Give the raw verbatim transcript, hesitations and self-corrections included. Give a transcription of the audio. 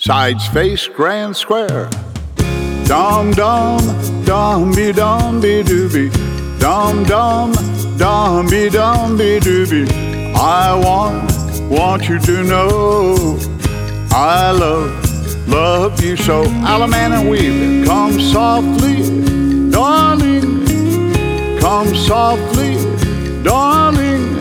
Sides face grand square. Dum dum, dum be dum be doobie. Dum dum, dum be dum be doobie. I want, want you to know I love, love you so. Alaman and Weaving, come softly, darling. Come softly, darling.